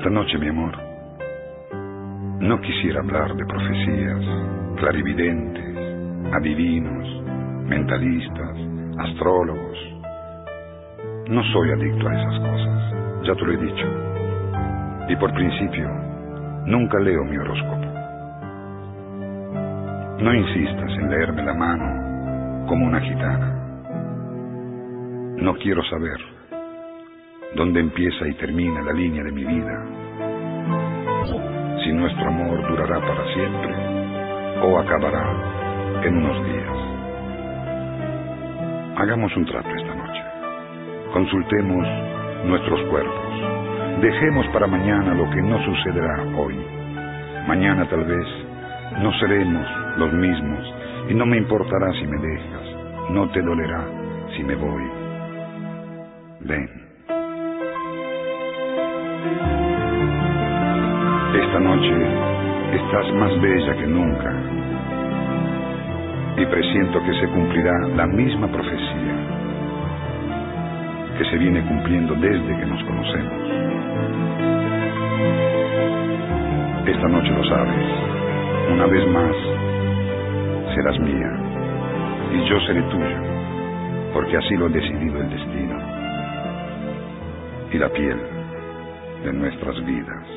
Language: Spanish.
Esta noche, mi amor, no quisiera hablar de profecías, clarividentes, adivinos, mentalistas, astrólogos. No soy adicto a esas cosas, ya te lo he dicho. Y por principio, nunca leo mi horóscopo. No insistas en leerme la mano como una gitana. No quiero saber dónde empieza y termina la línea de mi vida. Si nuestro amor durará para siempre o acabará en unos días. Hagamos un trato esta noche. Consultemos nuestros cuerpos. Dejemos para mañana lo que no sucederá hoy. Mañana tal vez no seremos los mismos y no me importará si me dejas. No te dolerá si me voy. Ven. Esta noche estás más bella que nunca y presiento que se cumplirá la misma profecía que se viene cumpliendo desde que nos conocemos. Esta noche lo sabes, una vez más serás mía y yo seré tuyo, porque así lo ha decidido el destino y la piel de nuestras vidas.